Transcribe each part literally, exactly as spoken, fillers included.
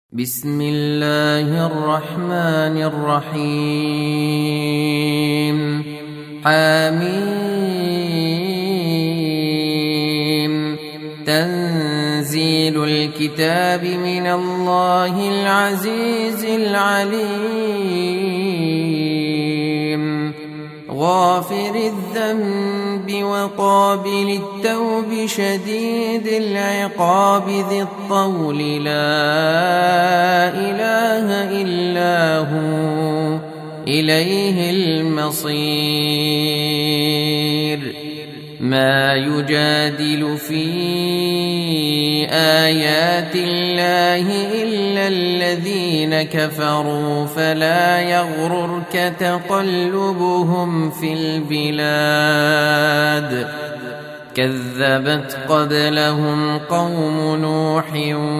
بسم الله الرحمن الرحيم. حميم. تنزيل الكتاب من الله العزيز العليم. غافر الذنب وقابل التوب شديد العقاب ذي الطول لا إله إلا هو إليه المصير. ما يجادل في آيات الله إلا الذين كفروا فلا يغررك تقلبهم في البلاد. كذبت قبلهم قوم نوح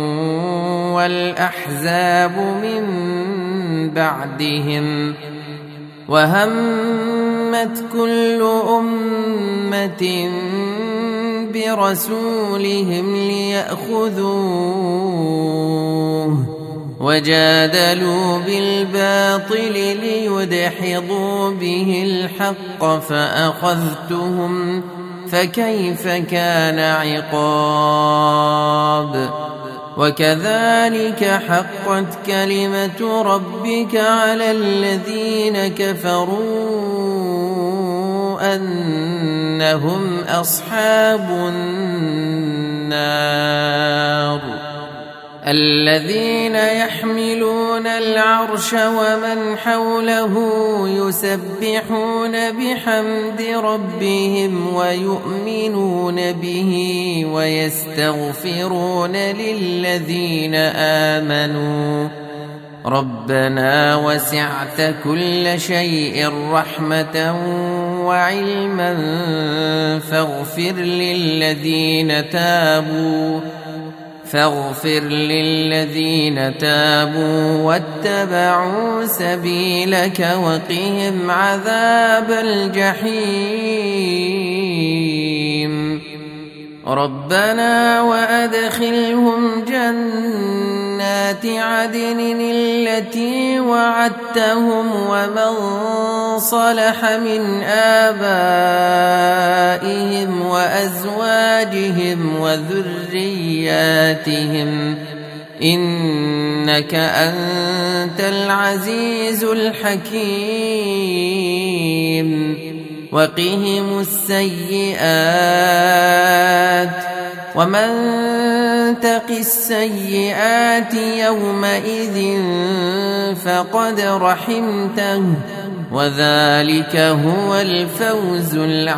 والأحزاب من بعدهم وهمت كل أمة برسولهم ليأخذوه وجادلوا بالباطل ليدحضوا به الحق فأخذتهم فكيف كان عقاب. وكذلك حقت كلمة ربك على الذين كفروا أنهم أصحاب النار. الذين يحملون العرش ومن حوله يسبحون بحمد ربهم ويؤمنون به ويستغفرون للذين آمنوا ربنا وسعت كل شيء رحمة وعلما فاغفر للذين تابوا فاغفر للذين تابوا واتبعوا سبيلك وقهم عذاب الجحيم. ربنا وأدخلهم جنات عدن التي وعدتهم ومن صلح من آبائهم وأزواجهم وذرياتهم إنك أنت العزيز الحكيم. وقهم السيئات ومن تق السيئات يومئذ فقد رحمته وذلك هو الفوز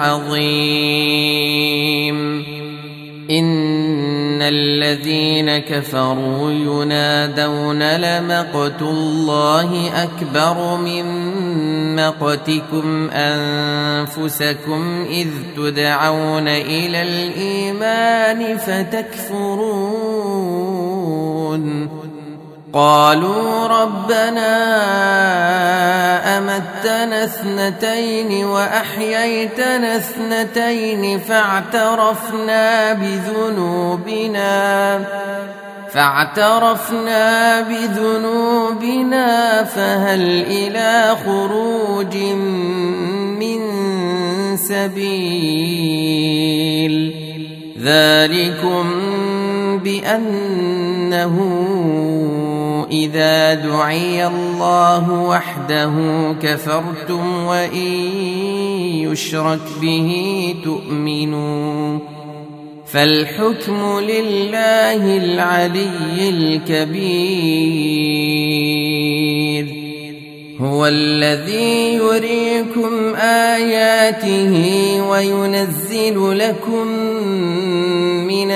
العظيم. إن الذين كفروا ينادون لمقت الله أكبر من مقتكم أنفسكم إذ تدعون إلى الإيمان فتكفرون. قالوا ربنا أمتنا اثنتين وأحييتنا اثنتين فاعترفنا بذنوبنا فاعترفنا بذنوبنا فهل إلى خروج من سبيل. ذلكم بأنه إذا دعي الله وحده كفرتم وإن يشرك به تؤمنوا فالحكم لله العلي الكبير. هو الذي يريكم آياته وينزل لكم من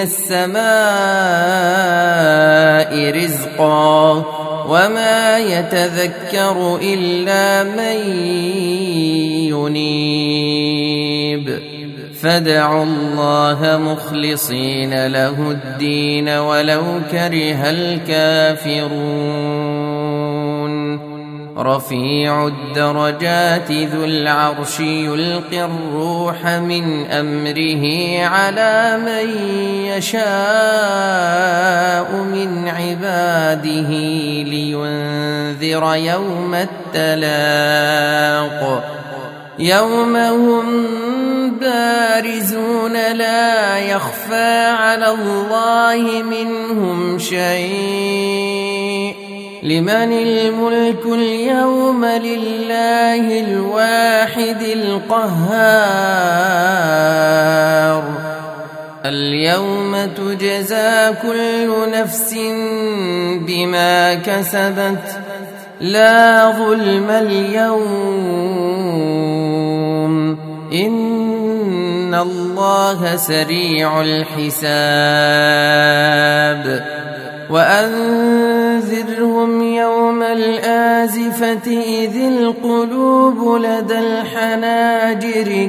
السماء رزقا وما يتذكر إلا من ينيب. فادعوا الله مخلصين له الدين ولو كره الكافرون. رفيع الدرجات ذو العرش يلقي الروح من أمره على من يشاء من عباده لينذر يوم التلاق يوم هم بارزون لا يخفى على الله منهم شيء لمن الملك اليوم لله الواحد القهار اليوم تجزى كل نفس بما كسبت لا ظلم اليوم إن الله سريع الحساب وأنذرهم يوم الآزفة إذ القلوب لدى الحناجر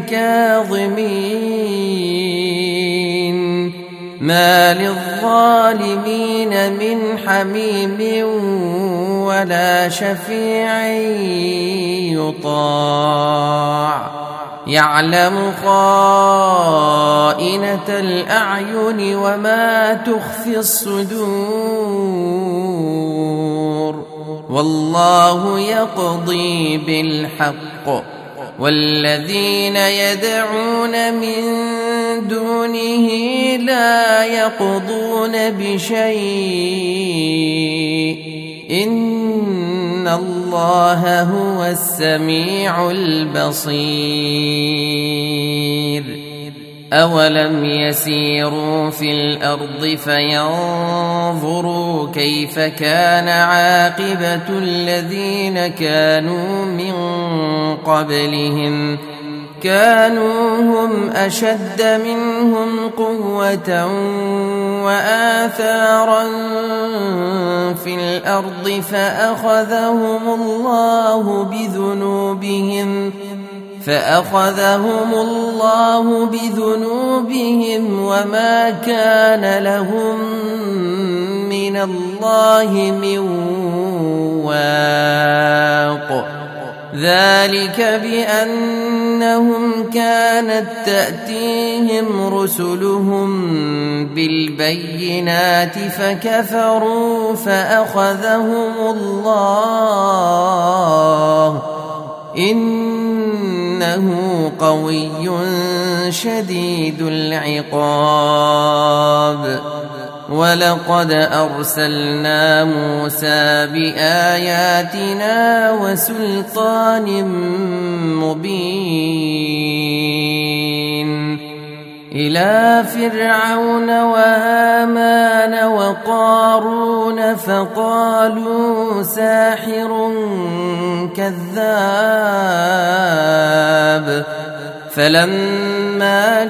كاظمين ما للظالمين من حميم ولا شفيع يطاع يعلم خائنة الأعين وما تخفي الصدور والله يقضي بالحق والذين يدعون من دونه لا يقضون بشيء إن الله هو السميع البصير أولم يسيروا في الأرض فينظروا كيف كان عاقبة الذين كانوا من قبلهم كانوا هم أشد منهم قوة وآثارا في الأرض فأخذهم الله بذنوبهم فأخذهم الله بذنوبهم وما كان لهم من الله من واق ذلك بأنهم كانت تأتيهم رسلهم بالبينات فكفروا فأخذهم الله إنه قوي شديد العقاب ولقد أرسلنا موسى بآياتنا وسلطان مبين إلى فرعون وهامان وقارون فقالوا ساحر كذاب فلما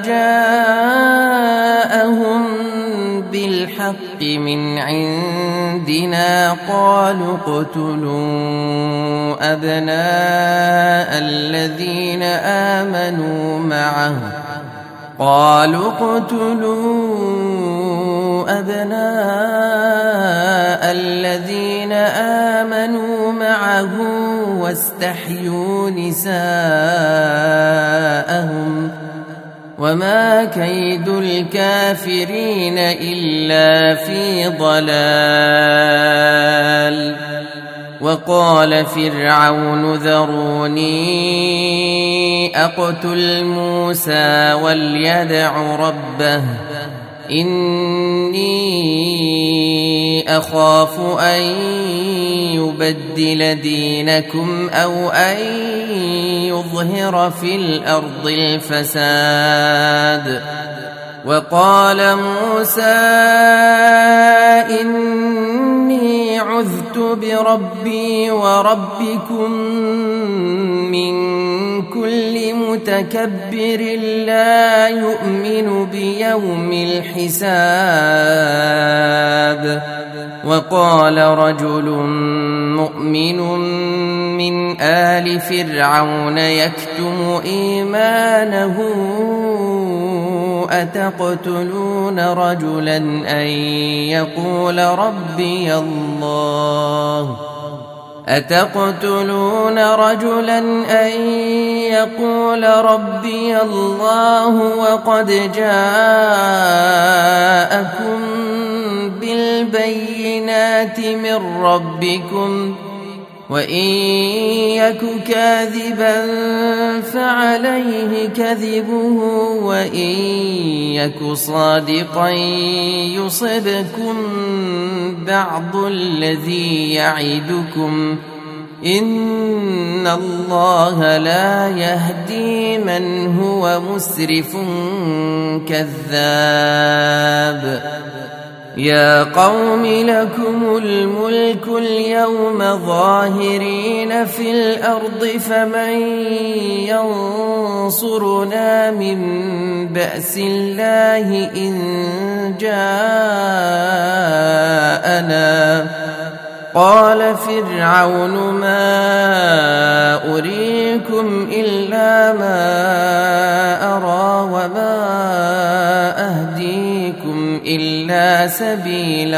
جاءهم بالحق من عندنا قالوا اقتلوا أبناء الذين آمنوا معه قالوا اقتلوا أبناء الذين آمنوا معه واستحيوا نساءهم وما كيد الكافرين إلا في ضلال وقال فرعون ذروني أقتل موسى وليدع ربه إني أخاف أن يبدل دينكم أو أن يظهر في الأرض الفساد وقال موسى إني عذت بربي وربكم من كل متكبر لا يؤمن بيوم الحساب وقال رجل مؤمن من آل فرعون يكتم إيمانه أتقتلون رجلا أن يقول ربي الله أتقتلون رجلا أن يقول ربي الله وقد جاءكم بالبينات من ربكم وإن يك كاذبا فعليه كذبه وإن يك صادقا يصبكم بعض الذي يعدكم إن الله لا يهدي من هو مسرف كذاب. يا قوم لكم الملك اليوم ظاهرين في الأرض فمن ينصرنا من بأس الله إن جاءنا. قال فرعون ما أريكم إلا ما أرى وما أهديكم إلا سبيل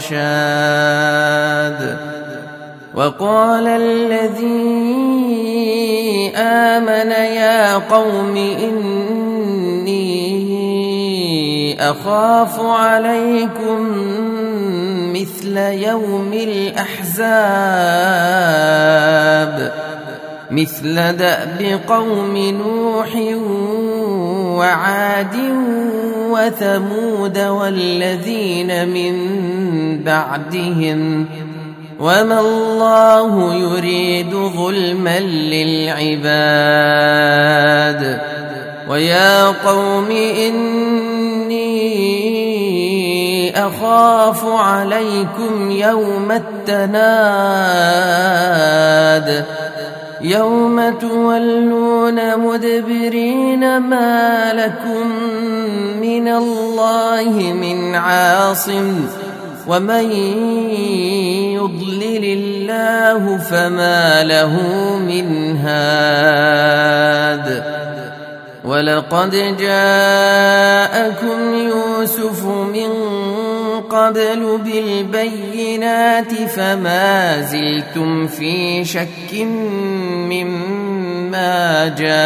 الرشاد. وقال الذي آمن يا قوم إني أخاف عليكم مثل يوم الأحزاب مثل دأب قوم نوح وعاد وثمود والذين من بعدهم وما الله يريد ظلما للعباد. ويا قوم إني أخاف عليكم يوم التناد يوم تولون مدبرين ما لكم من الله من عاصم ومن يضلل الله فما له من هاد. ولقد جاءكم يوسف من قبل بالبينات فما زلتم في شك مما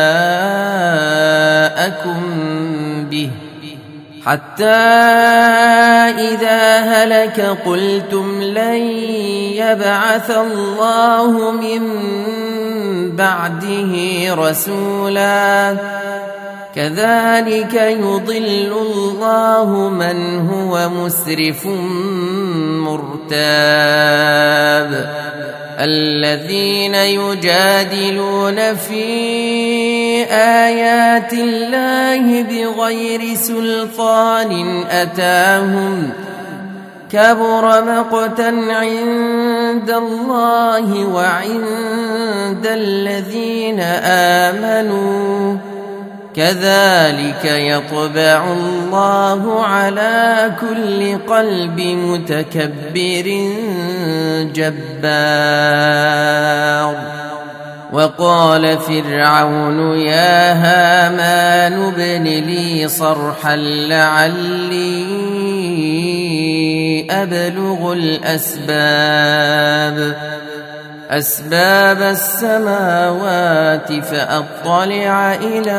جاءكم به حتى إذا هلك قلتم لن يبعث الله من بعده رسولا كذلك يضل الله من هو مسرف مرتاب. الذين يجادلون في آيات الله بغير سلطان أتاهم كبر مقتا عند الله وعند الذين آمنوا كذلك يطبع الله على كل قلب متكبر جبار. وقال فرعون يا هامان ابن لي صرحا لعلي أبلغ الأسباب أسباب السماوات فأطلع إلى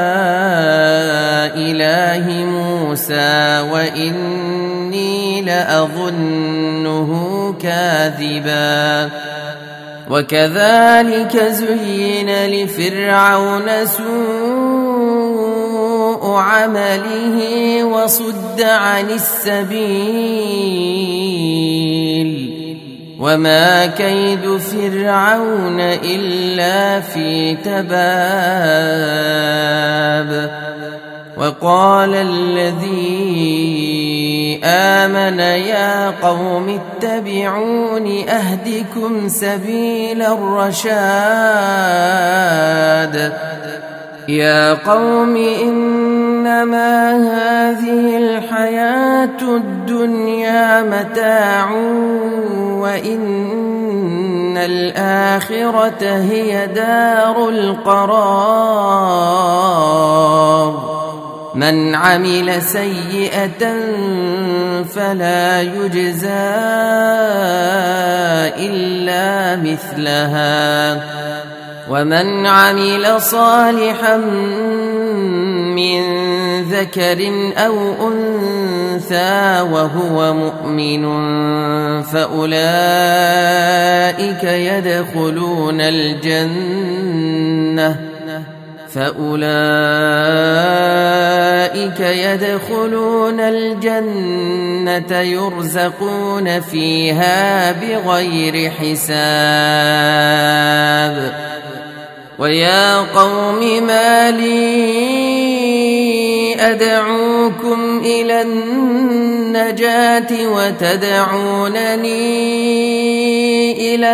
إله موسى وإني لأظنه كاذبا. وكذلك زين لفرعون سوء عمله وصد عن السبيل وما كيد فرعون إلا في تباب. وقال الذي آمن يا قوم اتبعون أهدكم سبيل الرشاد. يا قوم إنما هذه الحياة الدنيا متاع وإن الآخرة هي دار القرار. من عمل سيئة فلا يجزى إلا مثلها ومن عمل صالحا من ذكر أو أنثى وهو مؤمن فأولئك يدخلون الجنة فأولئك يدخلون الجنة يرزقون فيها بغير حساب. ويا قوم ما لي أدعوكم إلى النجاة وتدعونني إلى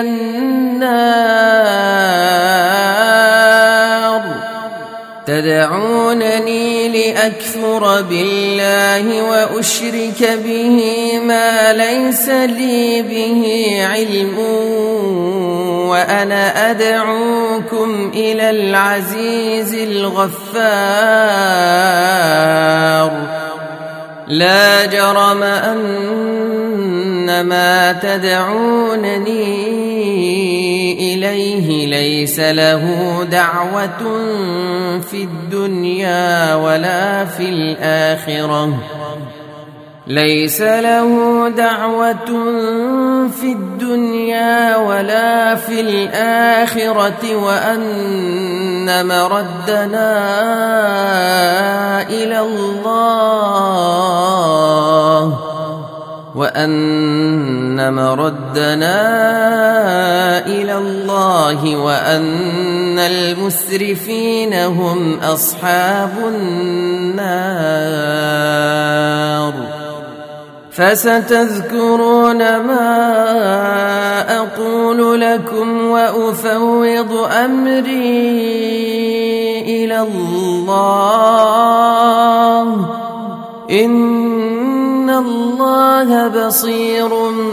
النار تدعونني لأكفر بالله وأشرك به ما ليس لي به علم وأنا أدعوكم إلى العزيز الغفار. لا جرم أن ما تدعونني إليه ليس له دعوة في الدنيا ولا في الآخرة ليس له دعوة في الدنيا ولا في الآخرة وأن مردنا إلى الله وأن مردنا إلى الله وأن المسرفين هم أصحاب النار. فستذكرون ما أقول لكم وأفوض أمري إلى الله إن الله بصير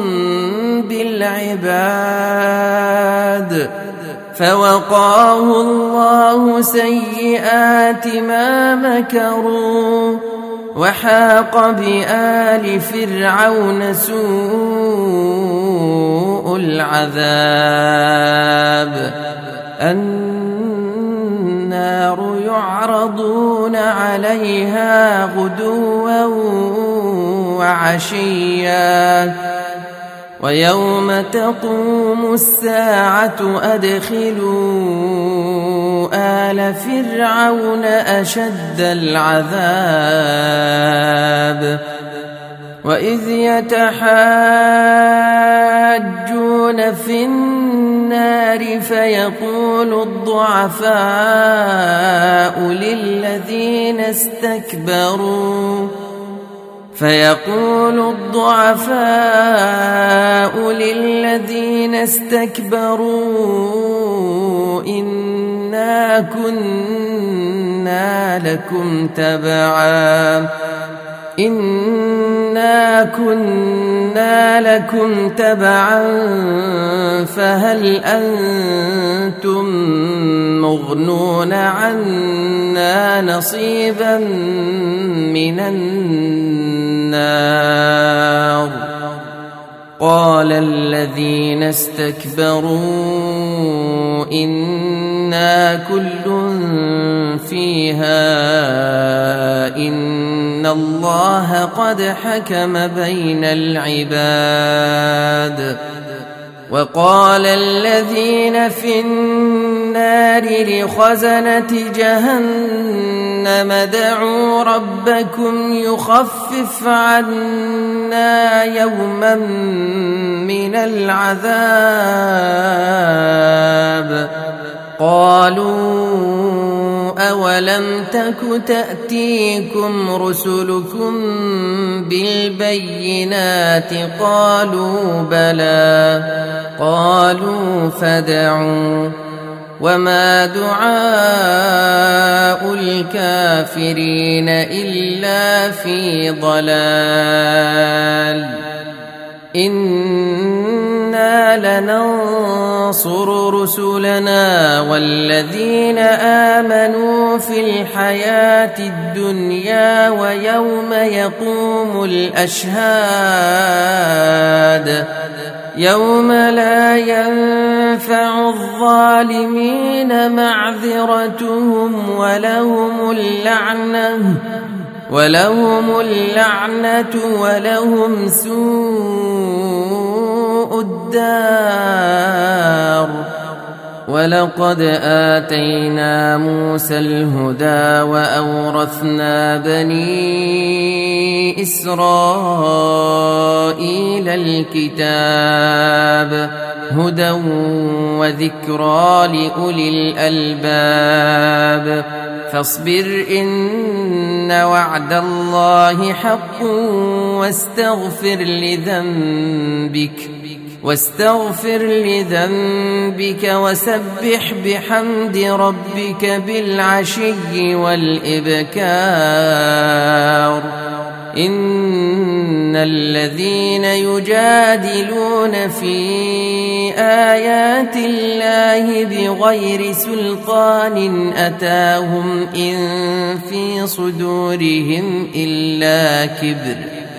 بالعباد. فوقاه الله سيئات ما مكروا وحاق بآل فرعون سوء العذاب. النار يعرضون عليها غدوا وعشيا ويوم تقوم الساعة أدخلوا آل فرعون أشد العذاب. وإذ يتحاجون في النار فيقول الضعفاء للذين استكبروا فيقول الضعفاء للذين استكبروا إنا كنا لكم تبعا إنا كنا لكم تبعا فهل أنتم مغنون عنا نصيبا من النار. قال الذين استكبروا إنا كل فيها إن الله قد حكم بين العباد. وقال الذين في النار لخزنة جهنم ادعوا ربكم يخفف عنا يوما من العذاب. قالوا أولم تك تأتيكم رسلكم بالبينات قالوا بلى قالوا فادعوا وما دعاء الكافرين إلا في ضلال. إنا لننصر رسلنا والذين آمنوا في الحياة الدنيا ويوم يقوم الأشهاد يوم لا ينفع الظالمين معذرتهم ولهم اللعنة ولهم اللعنة ولهم سوء الدار. ولقد آتينا موسى الهدى وأورثنا بني إسرائيل الكتاب هدى وذكرى لأولي الألباب. فاصبر إن وعد الله حق واستغفر لذنبك واستغفر لذنبك وسبح بحمد ربك بالعشي والإبكار. إن الذين يجادلون في آيات الله بغير سلطان أتاهم إن في صدورهم إلا كبر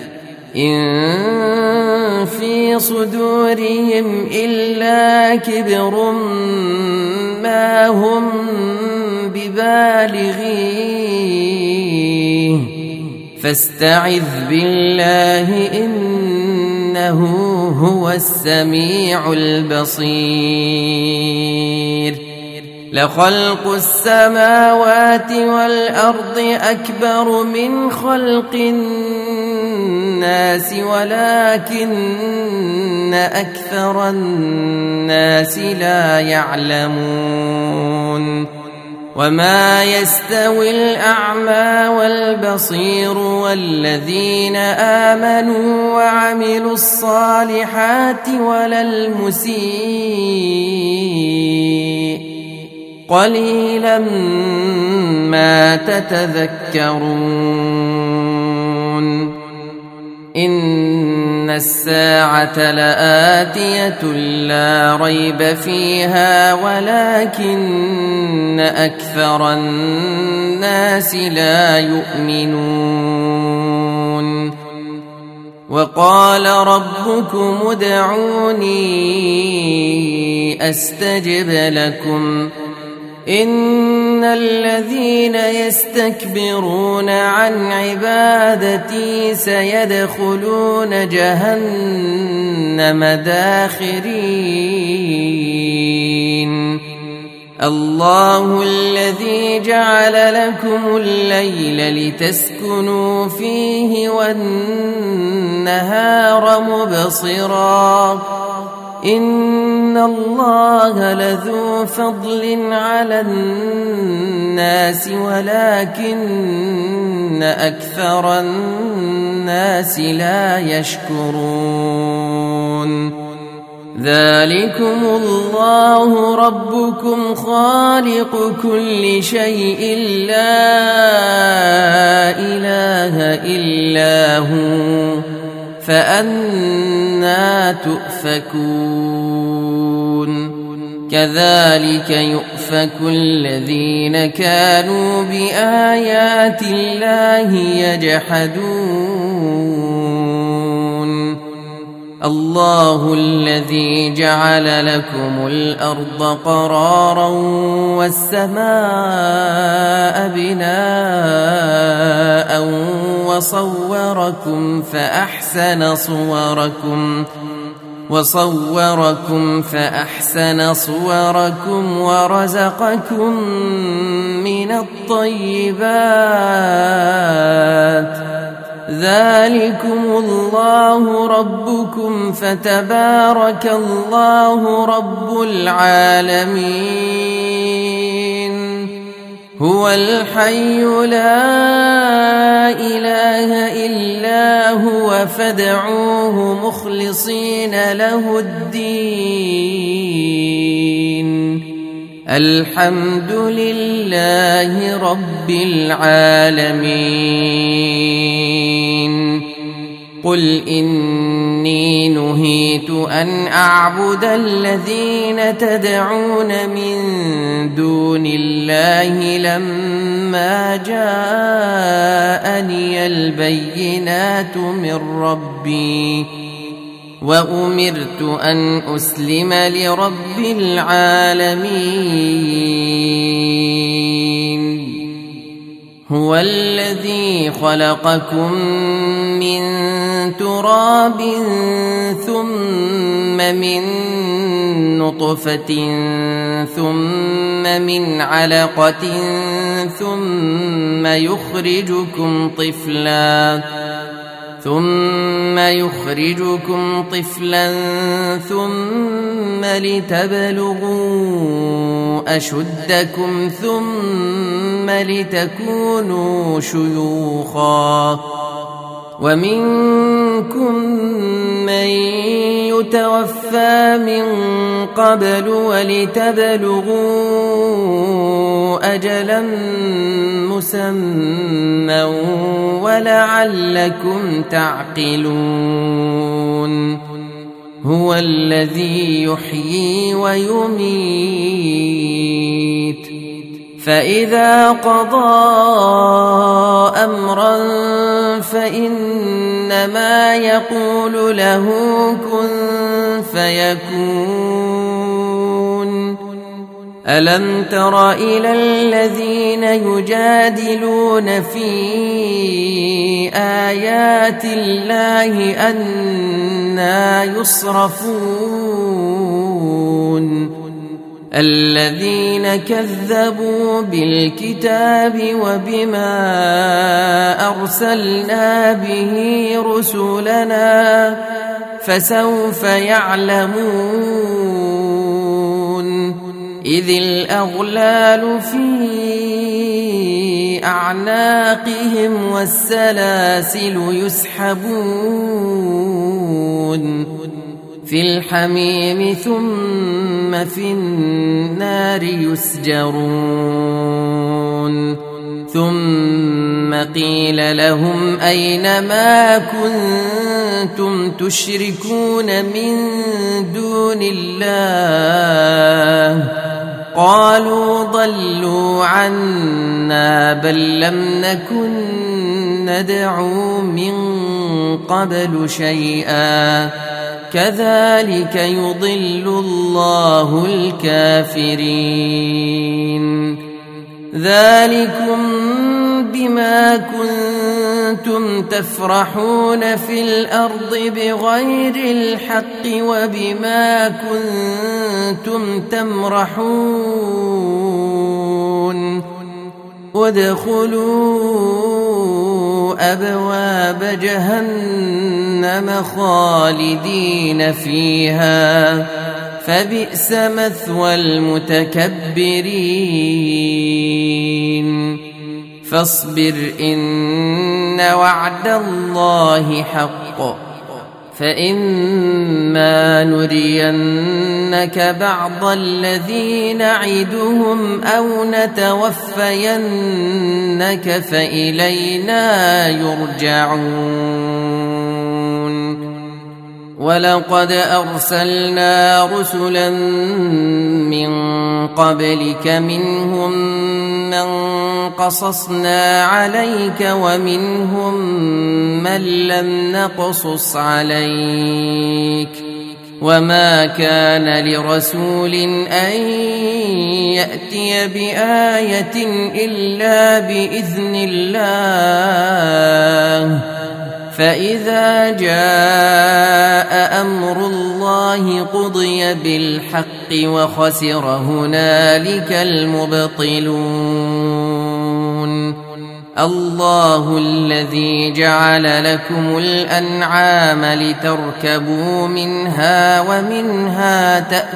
إن في صدورهم إلا كبر ما هم ببالغيه فاستعذ بالله إنه هو السميع البصير. لخلق السماوات والأرض أكبر من خلق الناس ولكن أكثر الناس لا يعلمون. وما يستوي الأعمى والبصير والذين آمنوا وعملوا الصالحات ولا المسيء قليلا ما تتذكرون. إن الساعة لآتية لا ريب فيها ولكن أكثر الناس لا يؤمنون. وقال ربكم ادعوني أستجب لكم إن الذين يستكبرون عن عبادتي سيدخلون جهنم داخرين. الله الذي جعل لكم الليل لتسكنوا فيه والنهار مبصرا إن الله لذو فضل على الناس ولكن أكثر الناس لا يشكرون. ذلكم الله ربكم خالق كل شيء لا إله إلا هو فأنى تؤفكون. كذلك يؤفك الذين كانوا بآيات الله يجحدون. الله الذي جعل لكم الأرض قرارا والسماء بناء وصوركم فأحسن صوركم وصوركم فأحسن صوركم ورزقكم من الطيبات. ذلكم الله ربكم فتبارك الله رب العالمين. هو الحي لا إله إلا هو فادعوه مخلصين له الدين. الحمد لله رب العالمين. قل إني نهيت أن أعبد الذين تدعون من دون الله لما جاءني البينات من ربي وأمرت أن أسلم لرب العالمين هو الذي خلقكم من تراب ثم من نطفة ثم من علقة ثم يخرجكم طفلا ثم يخرجكم طفلا ثم لتبلغوا أشدكم ثم لتكونوا شيوخا ومنكم من يتوفى من قبل ولتبلغوا أجلا مسمى ولعلكم تعقلون هو الذي يحيي ويميت فإذا قضى أمرا فإنما يقول له كن فيكون ألم تر إلى الذين يجادلون في آيات الله أنى يصرفون الذين كذبوا بالكتاب وبما أرسلنا به رسلنا فسوف يعلمون إذ الأغلال في أعناقهم والسلاسل يسحبون في الحميم ثم في النار يسجرون ثم قيل لهم أين ما كنتم تشركون من دون الله قالوا ضلوا عنا بل لم نكن ندعو من قبل شيئا كذلك يضل الله الكافرين ذلكم بما كنتم تفرحون في الأرض بغير الحق وبما كنتم تمرحون وادخلوا أبواب جهنم خالدين فيها فبئس مثوى المتكبرين فاصبر إن وعد الله حق فإما نرينك بعض الذي نعدهم أو نتوفينك فإلينا يرجعون ولقد أرسلنا رسلا من قبلك منهم من قصصنا عليك ومنهم من لم نقصص عليك وما كان لرسول أن يأتي بآية إلا بإذن الله فإذا جاء أمر الله قضي بالحق وخسر هنالك المبطلون الله الذي جعل لكم الأنعام لتركبوا منها ومنها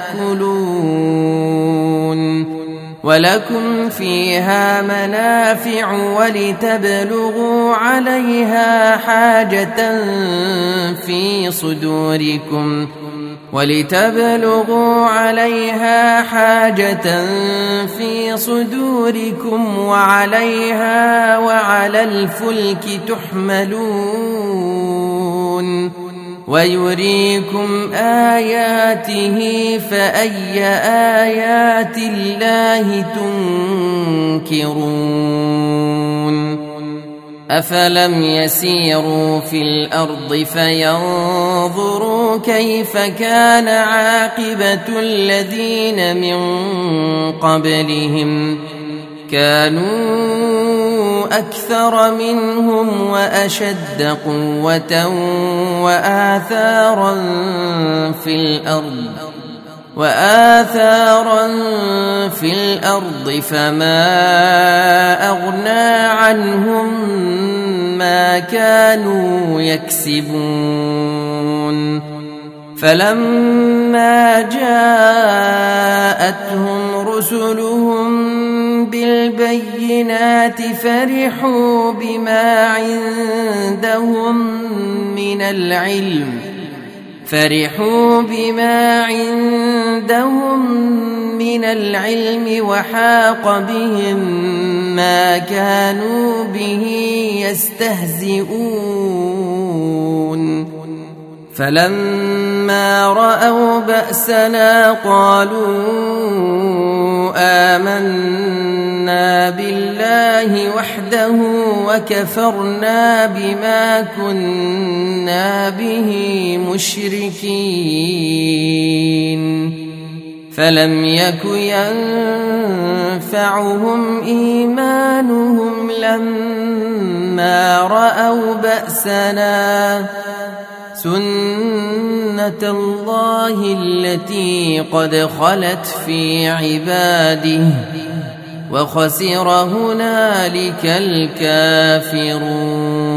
تأكلون ولكم فيها منافع ولتبلغوا عليها حاجة في صدوركم ولتبلغوا عليها حاجة في صدوركم وعليها وعلى الفلك تحملون ويريكم آياته فأي آيات الله تنكرون أفلم يسيروا في الأرض فينظروا كيف كان عاقبة الذين من قبلهم كانوا أكثر منهم وأشد قوة وآثارا في الأرض وآثارا في الأرض فما أغنى عنهم ما كانوا يكسبون فلما جاءتهم رسلهم بالبينات فرحوا بما عندهم من العلم فرحوا بما عندهم من العلم وحاق بهم ما كانوا به يستهزئون فلما رأوا بأسنا قالوا آمنا بالله وحده وكفرنا بما كنا به مشركين فلم يك ينفعهم إيمانهم لما رأوا بأسنا سنة الله التي قد خلت في عباده وخسر هنالك الكافرون.